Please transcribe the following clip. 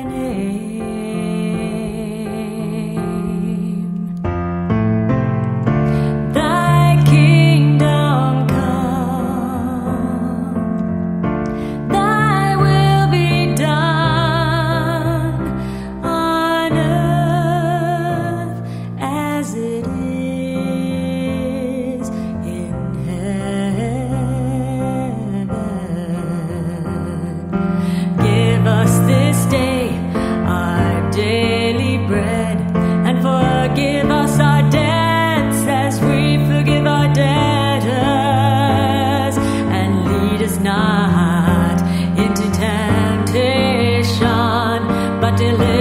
name. Thy kingdom come, thy will be done on earth as it is in heaven. Give us this day our daily bread, and forgive us our debts as we forgive our debtors. And lead us not into temptation, but deliver